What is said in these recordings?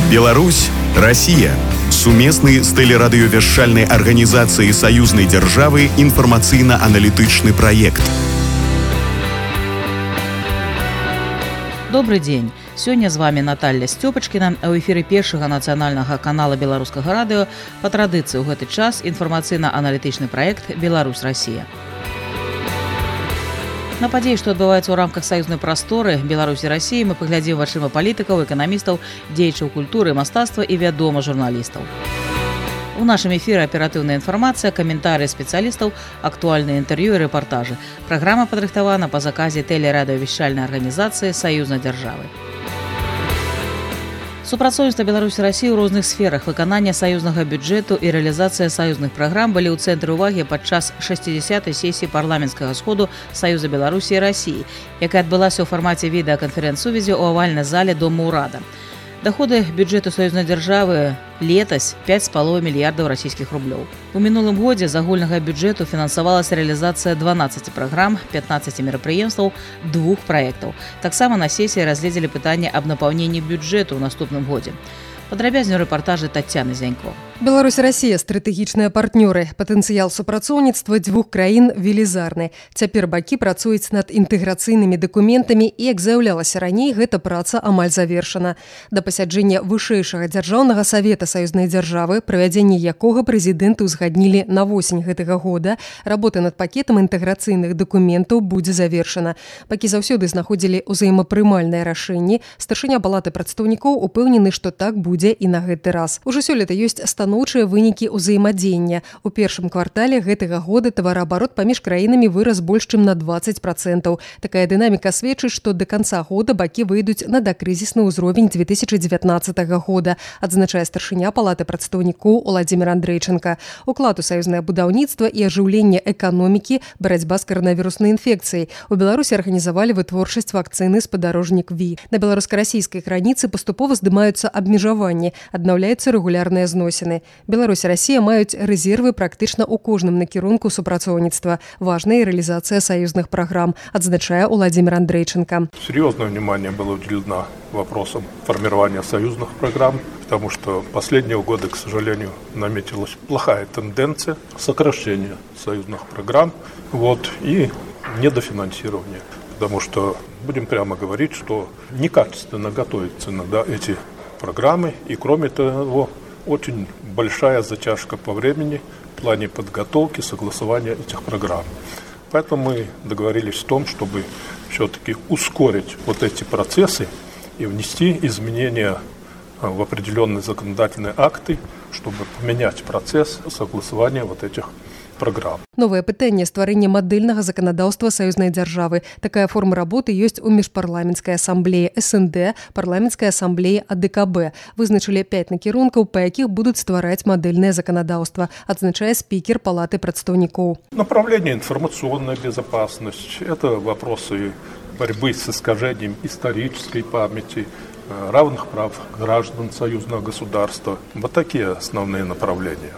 Беларусь, Россия. Сумесны з тэлерадыёвяшчальнай арганізацыі саюзнай дзяржавы інфармацыйна-аналітычны праект. Добрый день. Сегодня с вами Наталья Стёпачкіна, а ў эфіры першага нацыянальнага канала беларускага радыё па традыцыі ў гэты час інфармацыйна-аналітычны праект «Беларусь-Россия». На падзеі, што адбываецца ў рамках саюзнай прасторы Беларусі Расіі, мы паглядзім вачыма палітыкаў, эканамістаў, дзеячаў культуры, мастацтва і, вядома, журналістаў. У нашым эфіры аператыўная інфармацыя, каментарыі спецыялістаў, актуальныя інтэрв'ю і рэпартажы. Праграма падрыхтавана па заказе тэлерадыёвяшчальнай арганізацыі саюзнай дзяржавы. Супрацоўніцтва Беларусі Расіі ў розных сферах выканання саюзнага бюджэту і рэалізацыя саюзных праграм былі ў цэнтры ўвагі падчас 60-й сесіі парламенцкага сходу Саюза Беларусі і Расіі, якая адбылася ў фармаце відэаканферэнц-сувязі ў авальнай зале Дома ўрада. Доходы бюджэту саюзнай дзяржавы летась 5,5 мільярдаў расійскіх рублёў. У мінулым годзе з агульнага бюджэту фінансавалася рэалізацыя 12 праграм, 15 мерапрыемстваў, 2 праектаў. Таксама на сесіі разгледзелі пытанне аб напаўненні бюджэту ў наступным годзе. Падрабязней рэпартажы Таццяны Зянько. Беларусь и Россия – стратэгічныя партнёры. Патэнцыял супрацоўніцтва дзвюх краін велізарны. Цяпер бакі працуюць над інтэграцыйнымі дакументамі і, як заяўлялася раней, гэта праца амаль завершана. Да пасяджэння вышэйшага дзяржаўнага савета саюзнай дзяржавы, правядзенне якога прэзідэнты ўзгаднілі на восень гэтага года, работа над пакетам інтэграцыйных дакументаў будзе завершана. Бакі заўсёды знаходзілі ўзаемапрымальныя рашэнні. Старшыня палаты прадстаўнікоў упэўнены, што так будзе і на гэты раз. Ужо сёлета ёсць станоўчыя вынікі ўзаемадзеяння. У першым квартале гэтага года тавараабарот паміж краінамі вырас больш чым на 20%. Такая дынаміка сведчыць, што да канца года бакі выйдуць на дакрызісны ўзровень 2019 года, адзначае старшыня палаты прадстаўнікоў Уладзімір Андрэйчанка. Уклад у саюзнае будаўніцтва і ажыўленне эканомікі, барацьба з каранавіруснай інфекцыяй. У Беларусі арганізавалі вытворчасць вакцыны «Спадарожнік ВІ». На беларуска-расійскай граніцы паступова здымаюцца абмежаванні, аднаўляюцца рэгулярныя зносіны. Беларусь и Россия маюць рэзервы практычна ў кожным накірунку супрацоўніцтва. Важная реализация союзных программ, адзначае Уладзімір Андрэйчанка. Серьезное внимание было уделено вопросам формирования союзных программ, потому что последние годы, к сожалению, наметилась плохая тенденция сокращения союзных программ и недофинансирования. Потому что, будем прямо говорить, что некачественно готовятся иногда эти программы, и кроме того, очень большая затяжка по времени в плане подготовки, согласования этих программ. Поэтому мы договорились в том, чтобы все-таки ускорить эти процессы и внести изменения в определенные законодательные акты, чтобы поменять процесс согласования этих программ. Новае пытанне стварэння мадэльнага заканадаўства саюзнай дзяржавы. Такая форма работы ёсць у міжпарламенцкай асамблеі СНД, парламенцкай асамблеі АДКБ. Вызначылі 5 накірункаў, па якіх будуць ствараць мадэльнае заканадаўства, адзначае спікер палаты прадстаўнікоў. Направление информационная безопасность, это вопросы борьбы с искажением исторической памяти, равных прав граждан союзного государства. Такие основные направления.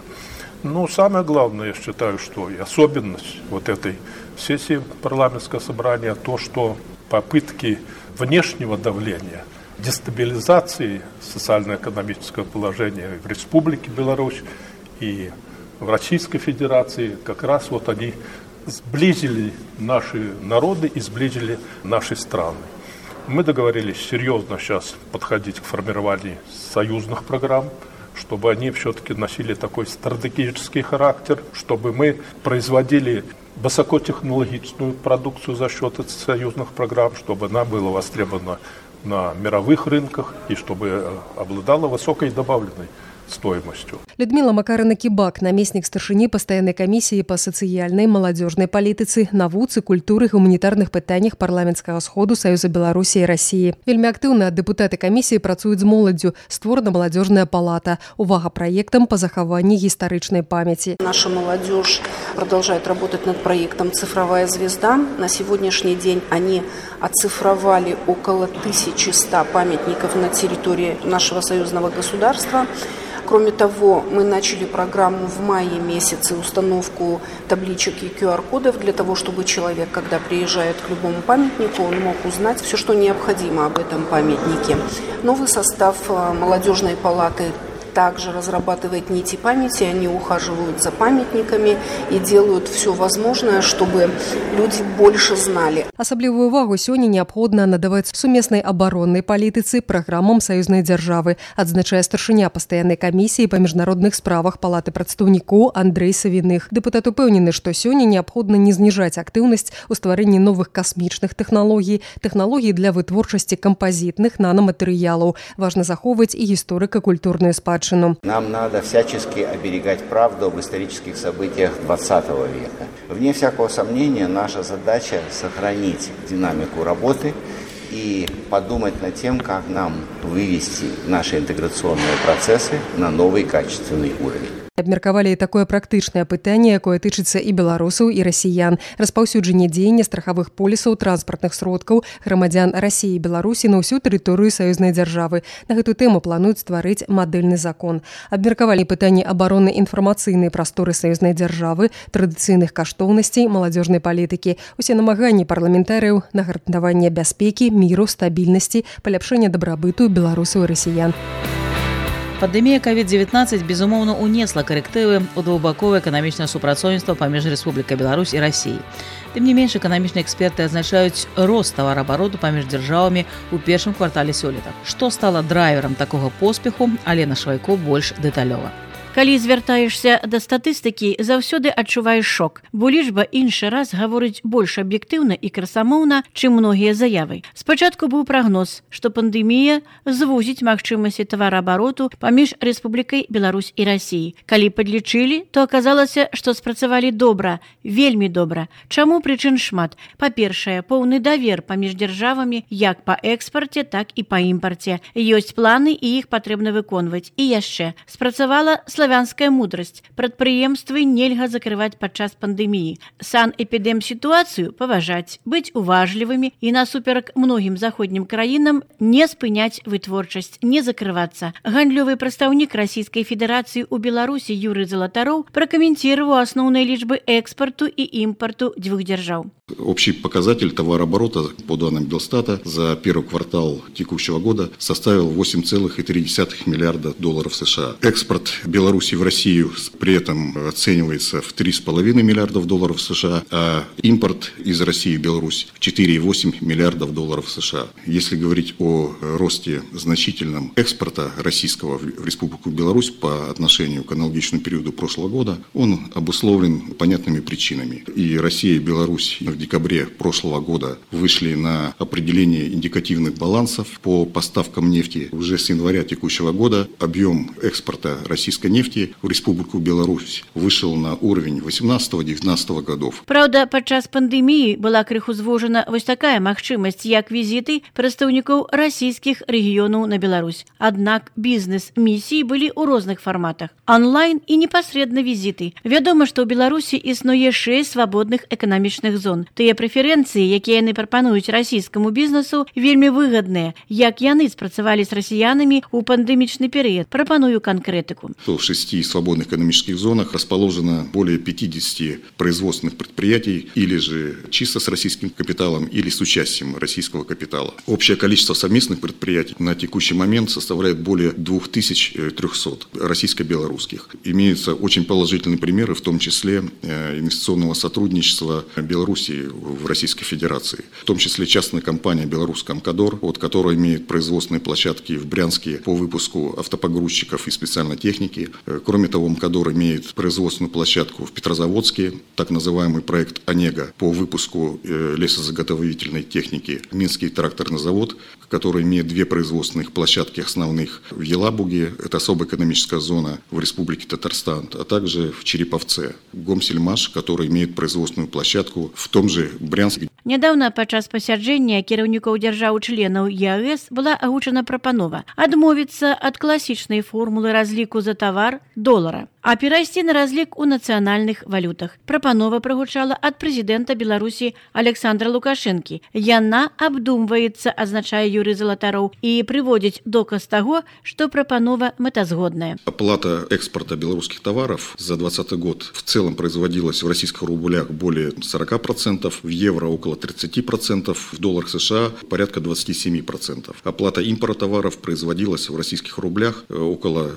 Самое главное, я считаю, что и особенность этой сессии парламентского собрания, то, что попытки внешнего давления, дестабилизации социально-экономического положения в Республике Беларусь и в Российской Федерации, как раз они сблизили наши народы и сблизили наши страны. Мы договорились серьезно сейчас подходить к формированию союзных программ, чтобы они все-таки носили такой стратегический характер, чтобы мы производили высокотехнологичную продукцию за счет этих союзных программ, чтобы она была востребована на мировых рынках и чтобы обладала высокой добавленной стоимостью. Людмила Макарына-Кібак, намеснік старшыні пастаяннай камісіі па сацыяльнай, маладзёжнай палітыцы, навуцы, культуры, гуманітарных пытаннях парламенцкага сходу Саюза Беларусі і Расіі. Вельмі актыўна дэпутаты камісіі працуюць з моладдзю, створана маладзёжная палата. Увага праектам па захаванні гістарычнай памяти. Наша молодежь продолжает работать над проектом «Цифровая звезда». На сегодняшний день они оцифровали около 1100 памятников на территории нашего союзного государства. Кроме того, мы начали программу в мае месяце установку табличек и QR-кодов для того, чтобы человек, когда приезжает к любому памятнику, он мог узнать все, что необходимо об этом памятнике. Новый состав молодежной палаты также разрабатывает нити памяти, они ухаживают за памятниками и делают все возможное, чтобы люди больше знали. Асаблівую увагу сёння неабходна надаваць сумеснай абароннай палітыцы праграмам саюзнай дзяржавы, адзначае старшыня пастаяннай камісіі па міжнародных справах палаты прадстаўнікоў Андрэй Савіных. Дэпутат упэўнены, што сёння неабходна не зніжаць актыўнасць у стварэнні новых касмічных тэхналогій, тэхналогій для вытворчасці кампазітных нанаматэрыялаў. Важна захоўваць і гісторыка-культурную спадчыну. Нам надо всячески оберегать правду об исторических событиях XX века. Вне всякого сомнения, наша задача сохранить динамику работы и подумать над тем, как нам вывести наши интеграционные процессы на новый качественный уровень. Абмеркавалі і такое практычнае пытанне, якое тычыцца і беларусаў, і расіян. Распаўсюджанне дзеяння страхавых полісаў транспартных сродкаў грамадзян Расіі і Беларусі на ўсю тэрыторыю саюзнай дзяржавы. На гэту тэму плануюць стварыць мадэльны закон. Абмеркавалі пытанні абароны інфармацыйнай прасторы саюзнай дзяржавы, традыцыйных каштоўнасцей, маладзёжнай палітыкі. Усе намаганні парламентарыяў на гарантаванне бяспекі, міру, стабільнасці, паляпшэння дабрабыту беларусаў і расіян. Пандемія COVID-19, безумоўна, унесла карэктывы ў двухбаковае эканамічнае супрацоўніцтва паміж Рэспублікай Беларусь і Расіяй. Тым не менш, эканамічныя эксперты адзначаюць рост тавараабароту паміж дзяржавамі ў першым квартале сёлета. Што стала драйверам такога поспеху, Алена Швайко больш дэталёва. Калі звяртаешся да статыстыкі, заўсёды адчуваеш шок, бо лічба іншы раз гаворыць больш аб'ектыўна і красамоўна, чым многія заявы. Спачатку быў прагноз, што пандэмія звузіць магчымасці тавараабароту паміж Рэспублікай Беларусь і Расіяй. Калі падлічылі, то аказалася, што спрацавалі добра, вельмі добра. Чаму прычын шмат? Па-першае, поўны давер паміж дзяржавамі як па экспарце, так і па імпарце. Ёсць планы і іх патрэбна выконваць. І яшчэ спрацавала славянская мудрасць. Прадпрыемствы нельга закрываць падчас пандэміі. Санэпідэм-сітуацыю паважаць, быць уважлівымі і насуперак многім заходнім краінам не спыняць вытворчасць, не закрывацца. Гандлёвы прадстаўнік Расійскай Федэрацыі ў Беларусі Юрый Залатароў пракаментировал основные лічбы экспорту и импорту двух держав. Общий показатель товарооборота, по данным Белстата, за первый квартал текущего года составил 8,3 миллиарда долларов США. Экспорт Беларуси в Россию при этом оценивается в 3,5 миллиардов долларов США, а импорт из России в Беларусь в 4,8 миллиардов долларов США. Если говорить о росте значительном экспорта российского в Республику Беларусь по отношению к аналогичному периоду прошлого года, он обусловлен понятными причинами. И Россия и Беларусь в декабре прошлого года вышли на определение индикативных балансов по поставкам нефти. Уже с января текущего года объем экспорта российской нефти в Республику Беларусь вышел на уровень 18-19 годов. Правда, падчас пандемии была крыху звужена вось такая магчымасць, як візіты прадстаўнікоў расійскіх рэгіёнаў на Беларусь. Аднак бізнес-місіі былі ў розных фарматах. Онлайн і непасрэдна візіты. Вядома, што ў Беларусі існуе 6 свабодных эканамічных зон. Тыя прэферэнцыі, якія яны прапануюць расійскаму бізнесу, вельмі выгадныя. Як яны спрацавалі з расіянамі ў пандемічны перыяд? Прапаную канкрэтыку. В 6 свободных экономических зонах расположено более 50 производственных предприятий, или же чисто с российским капиталом, или с участием российского капитала. Общее количество совместных предприятий на текущий момент составляет более 2300 российско-белорусских. Имеются очень положительные примеры, в том числе инвестиционного сотрудничества Беларуси в Российской Федерации. В том числе частная компания «Беларусь-Комкадор», которая имеет производственные площадки в Брянске по выпуску автопогрузчиков и специальной техники. Кроме того, «Мкадор» имеет производственную площадку в Петрозаводске, так называемый проект «Онега» по выпуску лесозаготовительной техники. Минский тракторный завод, который имеет 2 производственных площадки основных в Елабуге, это особая экономическая зона в Республике Татарстан, а также в Череповце. Гомсельмаш, который имеет производственную площадку в том же Брянске. Нядаўна падчас пасяджэння кіраўнікоў дзяржаў-членаў ЕАЭС была агучана прапанова адмовіцца ад класічнай формулы разліку за тавар долара. а перайсці на разлік у нацыянальных валютах. Прапанова прагучала ад прэзідэнта Беларусі Александра Лукашэнкі. Яна абдумваецца, азначае Юрый Залатароў, і прыводзіць доказ таго, што прапанова мэтазгодная. Оплата экспорта белорусских товаров за 2020 год в целом производилась в российских рублях более 40%, в евро около 30%, в долларах США порядка 27%. Оплата импорта товаров производилась в российских рублях около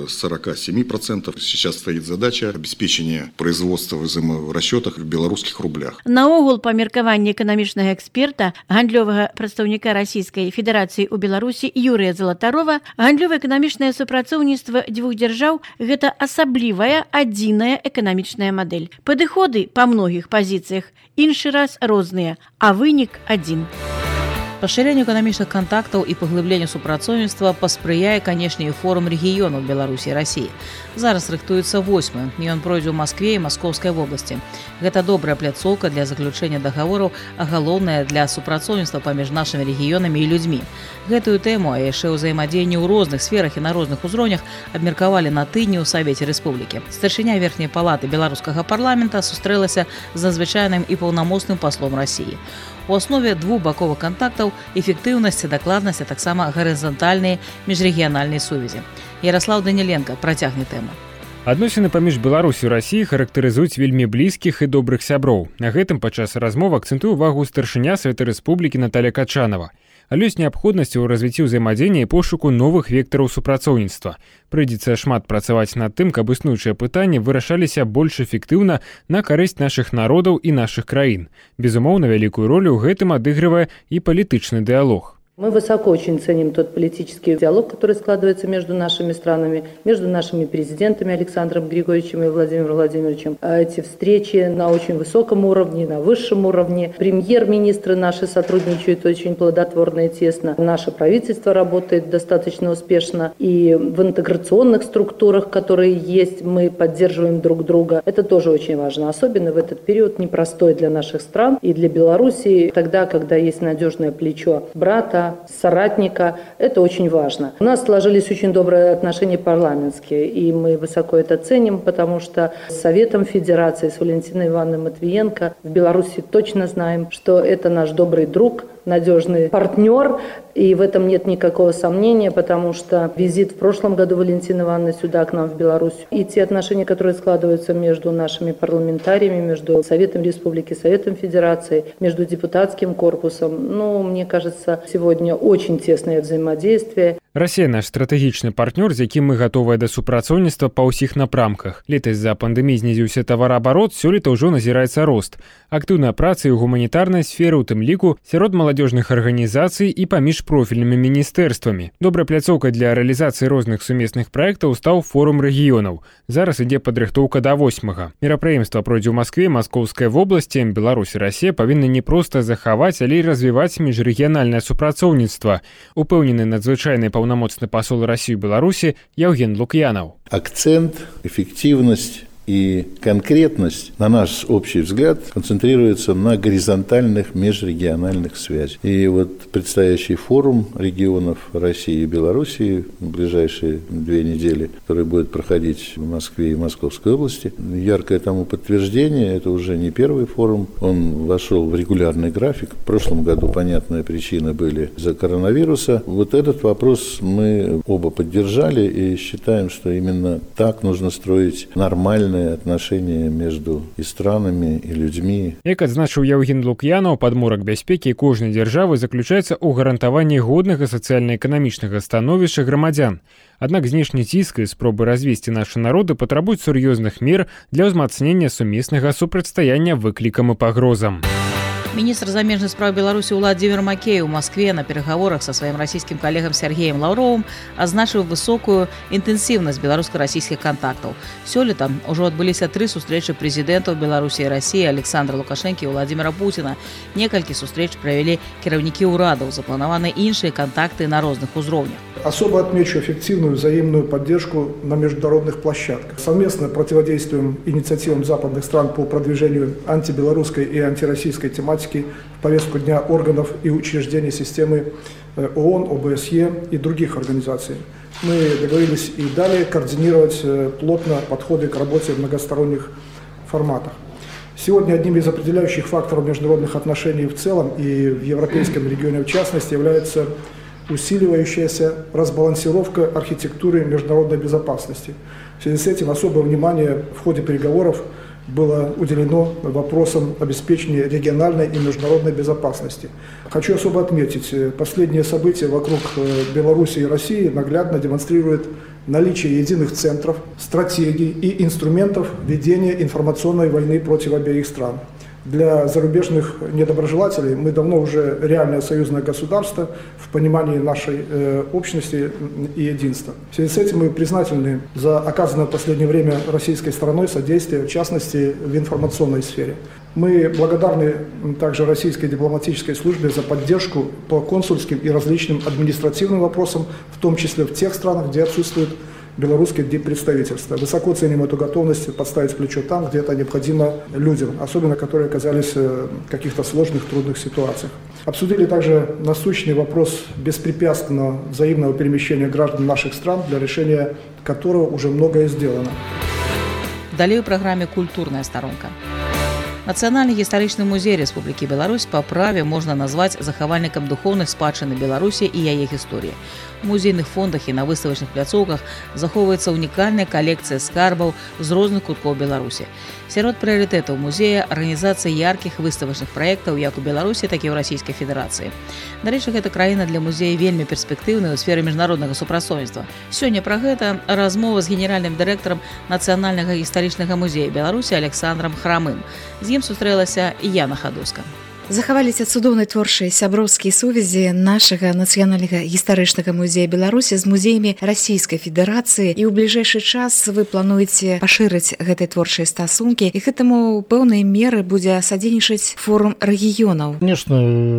47%. Сейчас стоит задача обеспечения производства в расчетах в белорусских рублях. Наогул, па меркаванні эканамічнага эксперта, гандлёвага прадстаўніка Расійскай Федэрацыі ў Беларусі Юрыя Залатарова, гандлёва-эканамічнае супрацоўніцтва дзвюх дзяржаў – гэта асаблівая адзіная эканамічная мадэль. Падыходы па многіх пазіцыях іншы раз розныя, а вынік адзін. Пашырэнню эканамічных кантактаў і паглыбленню супрацоўніцтва паспрыяе, канешне, і форум рэгіёнаў Беларусі і Расіі. Зараз рыхтуецца 8-й, і ён пройдзе ў Маскве і Маскоўскай вобласці. Гэта добрая пляцоўка для заключэння дагавораў, а галоўнае для супрацоўніцтва паміж нашымі рэгіёнамі і людзьмі. Гэтую тэму, а яшчэ ўзаемадзеянне ў розных сферах і на розных узроўнях абмеркавалі на тыдні ў Савеце Рэспублікі. Старшыня верхняй палаты беларускага парламента сустрэлася з надзвычайным і паўнамоцным паслом Расіі. У аснове двухбаковых кантактаў эфектыўнасць, дакладнасць, а таксама гарызантальныя міжрэгіянальныя сувязі. Ярослаў Даніленка працягне тэму. Адносіны паміж Беларусю і Расіяй характарызуюць вельмі блізкіх і добрых сяброў. На гэтым падчас размовы акцэнтуе увагу старшыня Савета Рэспублікі Наталья Качанова. Але ёсць неабходнасць у развіцці ўзаемадзеяння і пошуку новых вектараў супрацоўніцтва. Прыйдзецца шмат працаваць над тым, каб існуючыя пытанні вырашаліся больш эфектыўна на карысць нашых народаў і нашых краін. Безумоўна, вялікую ролю ў гэтым адыгрывае і палітычны дыялог. Мы высоко очень ценим тот политический диалог, который складывается между нашими странами, между нашими президентами Александром Григорьевичем и Владимиром Владимировичем. Эти встречи на очень высоком уровне, на высшем уровне. Премьер-министры наши сотрудничают очень плодотворно и тесно. Наше правительство работает достаточно успешно. И в интеграционных структурах, которые есть, мы поддерживаем друг друга. Это тоже очень важно, особенно в этот период непростой для наших стран и для Белоруссии. Тогда, когда есть надежное плечо брата, соратника, это очень важно. У нас сложились очень добрые отношения парламентские, и мы высоко это ценим, потому что с Советом Федерации, с Валентиной Ивановной Матвиенко в Беларуси точно знаем, что это наш добрый друг, надежный партнер, и в этом нет никакого сомнения, потому что визит в прошлом году Валентины Ивановны сюда, к нам в Беларусь, и те отношения, которые складываются между нашими парламентариями, между Советом Республики, Советом Федерации, между депутатским корпусом, мне кажется, сегодня очень тесное взаимодействие. Расія наш стратэгічны партнёр, з якім мы гатовыя да супрацоўніцтва па ўсіх напрамках. Летась за пандэміі знізіўся тавараабарот, сёлета ўжо назіраецца рост. Актыўная праца і ў гуманітарнай сферы, у тым ліку сярод маладзёжных арганізацый і паміж профільнымі міністэрствамі. Добрая пляцоўка для рэалізацыі розных сумесных праектаў стаў форум рэгіёнаў. Зараз ідзе падрыхтоўка да 8-га. Мерапрыемства пройдзе ў Маскве, Маскоўскай вобласці. Беларусь і Расія павінны не проста захаваць, але і развіваць міжрэгіянальнае супрацоўніцтва. Упэўнены надзвычайны паўнамоцны пасол Расіі ў Беларусі Яўген Лук'янаў. Акцент, эффективность и конкретность, на наш общий взгляд, концентрируется на горизонтальных межрегиональных связях. И вот предстоящий форум регионов России и Белоруссии в ближайшие 2 недели, который будет проходить в Москве и Московской области, яркое тому подтверждение, это уже не первый форум, он вошел в регулярный график. В прошлом году, понятные причины были из-за коронавируса. Вот этот вопрос мы оба поддержали и считаем, что именно так нужно строить нормальные отношения между і странамі, і людзьмі. Як адзначыў Яўген Лук'янаў, падмурак бяспекі кожнай дзяржавы заключаецца ў гарантаванні годнага сацыяльна-эканамічнага становішча грамадзян. Аднак знешні ціск і спробы развесці нашы народы патрабуюць сур'ёзных мер для ўзмацнення сумеснага супрацьстаяння выклікам і пагрозам. Министр замежных справ Беларуси Владимир Макей в Москве на переговорах со своим российским коллегом Сергеем Лавровым азначыў высокую интенсивность белорусско-российских контактов. Сёлета уже отбылись 3 сустрэчы президентов Беларуси и России Александра Лукашенко и Владимира Путина. Некалькі сустрэч провели кіраўнікі ўрадаў, запланаваны іншыя контакты на розных узроўнях. Особо отмечу эффективную взаимную поддержку на международных площадках. Совместно противодействуем инициативам западных стран по продвижению антибелорусской и антироссийской тематики в повестку дня органов и учреждений системы ООН, ОБСЕ и других организаций. Мы договорились и далее координировать плотно подходы к работе в многосторонних форматах. Сегодня одним из определяющих факторов международных отношений в целом и в европейском регионе в частности является усиливающаяся разбалансировка архитектуры международной безопасности. В связи с этим особое внимание в ходе переговоров было уделено вопросам обеспечения региональной и международной безопасности. Хочу особо отметить, последние события вокруг Беларуси и России наглядно демонстрируют наличие единых центров, стратегий и инструментов ведения информационной войны против обеих стран. Для зарубежных недоброжелателей мы давно уже реальное союзное государство в понимании нашей общности и единства. В связи с этим мы признательны за оказанное в последнее время российской стороной содействие, в частности, в информационной сфере. Мы благодарны также российской дипломатической службе за поддержку по консульским и различным административным вопросам, в том числе в тех странах, где отсутствует белорусские диппредставительства. Высоко ценим эту готовность подставить плечо там, где это необходимо людям, особенно которые оказались в каких-то сложных, трудных ситуациях. Обсудили также насущный вопрос беспрепятственного взаимного перемещения граждан наших стран, для решения которого уже многое сделано. Далее в программе «Культурная сторонка». Нацыянальны гістарычны музей Рэспублікі Беларусь па праве можна назваць захавальнікам духоўнай спадчыны Беларусі і яе гісторыі. У музейных фондах і на выставачных пляцоўках захоўваецца унікальная калекцыя скарбаў з розных куткоў Беларусі. Сярод прыярытэтаў музея арганізацыя яркіх выставачных праектаў як у Беларусі, так і ў Расійскай Федэрацыі. Дарэчы, гэта краіна для музея вельмі перспектыўная ў сферы міжнароднага супрацоўніцтва. Сёння пра гэта размова з генеральным дырэктарам Нацыянальнага гістарычнага музея Беларусі Александром Храмым. З ім сустрэлася Яна Хадоўска. Захаваліся цудоўнай творчай сяброўскія сувязі нашага нацыянальнага гістарычнага музея Беларусі з музеямі Расійскай Федэрацыі, і ў бліжэйшы час вы плануеце пашырыць гэтай творчай стасункі, і гэтаму пэўнай меры будзе садзейнічаць форум рэгіёнаў. Конечно,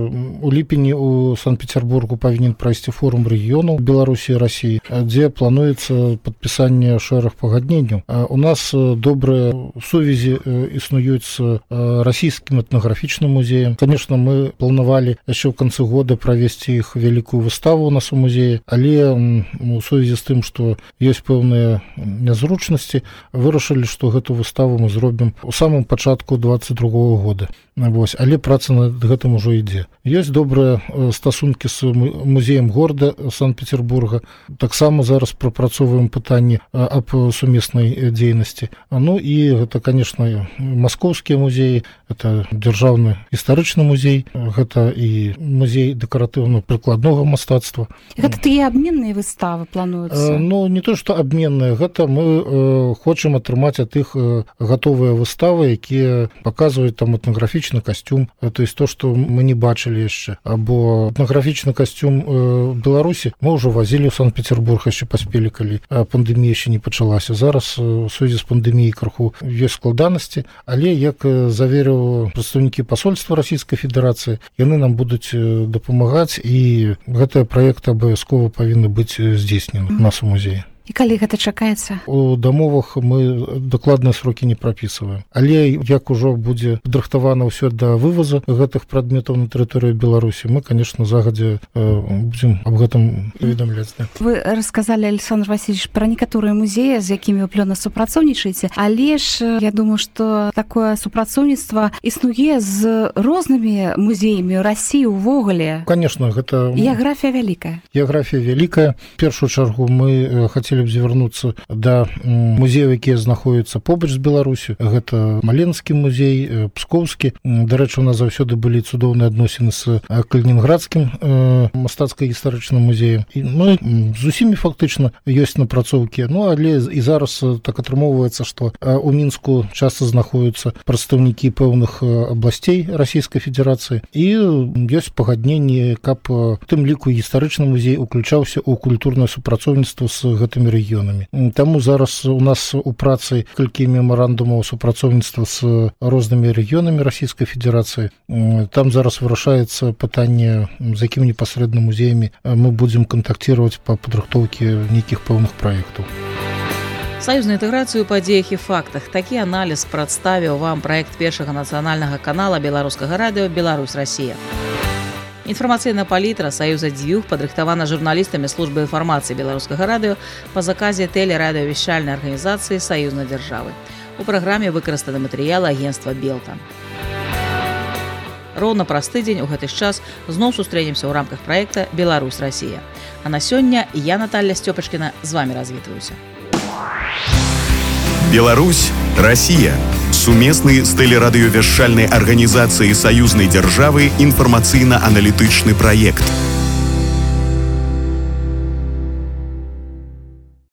у ліпені у Санкт-Петербургу павінен прайсці форум рэгіёнаў Беларусі і Расіі, дзе плануецца падпісанне шэраг пагадненняў. У нас добрыя сувязі існуюць з расійскім этнаграфічным музеем. Конечно, мы планавалі яшчэ ў канцы года правесці іх вялікую выставу у нас у музеі, але у сувязі з тым, што ёсць пэўныя нязручнасці, вырашылі, што гэту выставу мы зробім у самым пачатку 2022 года. Вось, але праца над гэтым ужо ідзе. Ёсць добрыя стасункі з музеем горада Санкт-Петербурга. Таксама зараз прапрацоўваем пытанні аб сумеснай дзейнасці. Ну і гэта, конечно, маскоўскія музеі, это дзяржаўны гістарычны музей, гэта і музей дэкаратыўна-прыкладнога мастацтва. Гэта тыя абменныя выставы плануюцца? Ну, не то, што абменныя, гэта мы хочам атрымаць ад іх гатовыя выставы, якія паказваюць там этнаграфічны костюм, то есть то, што мы не бачылі яшчэ. Або этнаграфічны костюм Беларусі мы ўжо вазілі ў Санкт-Петербург, яшчэ паспелі, калі пандэмія яшчэ не пачалася. Зараз у сувязі з пандэміяй крыху ёсць складанасці, але, як заверыў прадстаўнікі пасольства Расійскай Федэрацыі, яны нам будуць дапамагаць, і гэтыя праекты абавязкова павінны быць здзейснены у нас у музеі. І калі гэта чакаецца? У дамовах мы дакладныя срокі не прапісваем. Але як ужо будзе падрыхтавана ўсё да вываза гэтых прадметаў на тэрыторыю Беларусі, мы, конечно, загадзя будзем аб гэтым паведамляць. Вы расказалі, Александр Васильевич, пра некаторыя музеі, з якімі вы плённа супрацоўнічаеце, але ж я думаю, што такое супрацоўніцтва існуе з рознымі музеямі Расіі ўвогуле. Конечно, гэта... Геаграфія вялікая. Геаграфія вялікая. В першую чаргу мы хацелі б звярнуцца да музеяў, якія знаходзяцца побач з Беларусю. Гэта Маленскі музей, Пскоўскі. Дарэчы, у нас заўсёды былі цудоўныя адносіны з Калінінградскім мастацка-гістарычным музеем. Ну, з усімі фактычна ёсць напрацоўкі. Ну, але і зараз так атрымоўваецца, што у Мінску часта знаходзяцца прадстаўнікі пэўных абласцей Расійскай Федэрацыі. І ёсць пагадненні, каб у тым ліку гістарычны музей уключаўся ў культурнае супрацоўніцтва з гэтымі беларускімі рэгіёнамі. Таму зараз у нас у працы колькі мемарандумаў супрацоўніцтва з рознымі рэгіёнамі Расійскай Федэрацыі. Там зараз вырашаецца пытанне, з якімі непасрэдна музеямі мы будзем кантактировать па падрыхтоўке нейкіх пэўных праектаў. Саюзную інтэграцыю ў падзеях і фактах. Такі аналіз прадставіў вам праект першага нацыянальнага канала беларускага радыё «Беларусь-Расія». Інфармацыйная палітра Саюза дзвюх падрыхтавана журналістамі службы інфармацыі беларускага радыё па заказе тэлерадыёвяшчальнай арганізацыі саюзнай дзяржавы. У праграме выкарыстаны матэрыялы агенцтва «Белта». Роўна праз тыдзень у гэты ж час зноў сустрэнемся ў рамках праекта «Беларусь-Расія». А на сёння я, Наталья Стёпачкіна, з вамі развітваюся. Беларусь, Россия. Сумесный с телерадиовещальной организацией союзной державы информационно-аналитичный проект.